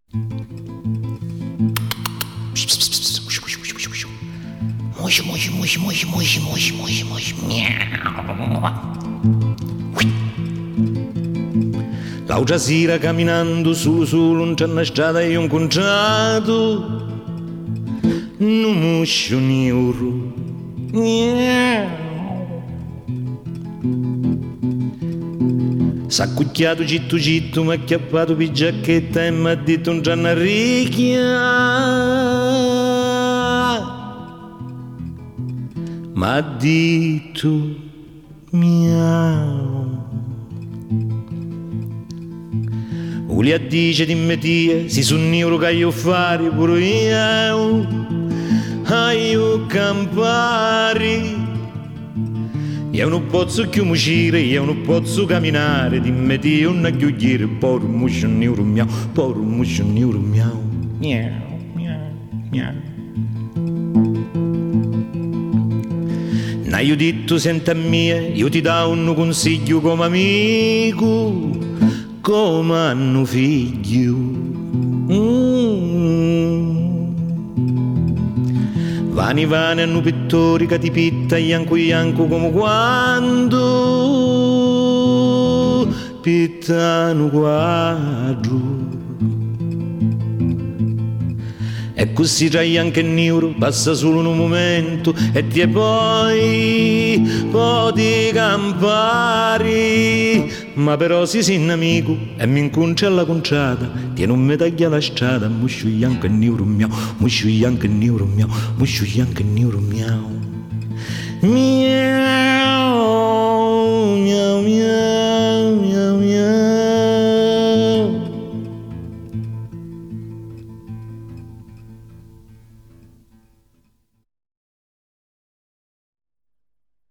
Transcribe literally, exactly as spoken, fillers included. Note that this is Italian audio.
Mushi, mushi, mushi, mushi, mushi, mushi, mushi, mushi, miau. L'altra sera camminando solo solo non c'è una strada e ho incontrato un muscio nero. S'accucchiato citto citto, mi ha acchiappato per giacchetta e mi ha detto un gianna ricchia. M'ha detto miau. Uli a dice di metia, si sono io che io fare pure io, a io campare. Io non posso più uscire, io non posso camminare, di metia una chiugliere, povero muscio nero miau, povero muscio nero miau. Miau, miau, miau. Io detto senta mia, io ti do un consiglio come amico, come hanno figlio. Mm. Vani vani hanno pittori che ti pitta ianco ianco come quando pittano quadro. E così trai anche il neuro, passa solo un momento e ti poi poti campari. Ma però si sei un amico e mi incontri alla conciata, tieni un medaglia alla strada, muscio bianco e neuro miau, muscio bianco e neuro miau, muscio bianco e neuro miau. Miau, miau, miau.